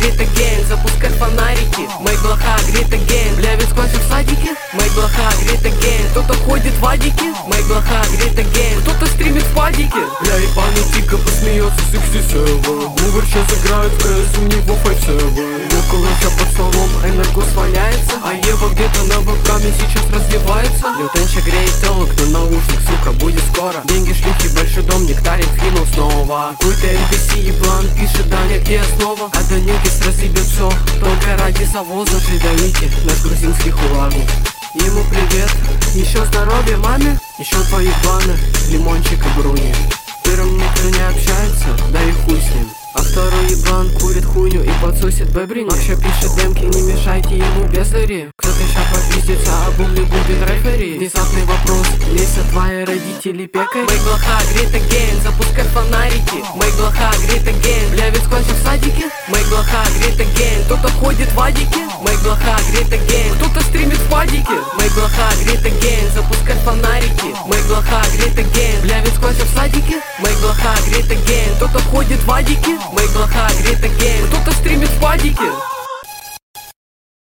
грит again, запускай фонарики. Мэй блоха грит again, бля, ведь сквозь в садике. Мэй блоха грит again, кто-то ходит в адике. Мэй блоха грит again, кто-то стримит в падике. Бля, ебаный тика посмеется с XD7. Мувер сейчас играет в КС, у него 5-7. Около я под столом, энергос валяется. А Ева где-то на вебкаме сейчас раздевается. Лютенча греет телок, но наушник, сука, будет скоро. Деньги, шлюхи, большой дом, нектарик, финал снова. Какой-то NPC еблан пишет, Даня, где основа? А Данилкис разъебет все, только ради завоза. Жидовите, наш грузинский хулагу. Ему привет, еще здоровья маме, еще твои планы, лимончик и бруни. Первым никто не общается, да и хуй с ним. А второй еблан курит хуйню и подсусит бебрини. Вообще пишет демки, не мешайте ему бездари. Кто-то ща попиздится, а бумли будет рефери. Внезапный вопрос, лезят твои родители пекари. Мэй блоха грит again, запускай фонарики. Мэй блоха грит again, бля, ведь сквозь в садике. Мэй блоха грит again, кто-то ходит в адике. Мэй блоха грит again, кто-то стримит в падике. Мэй блоха грит again, запускай фонарики. Мэй блоха грит again, бля, ведь сквозь в садике. Мэй блоха грит again, кто-то ходит в адике.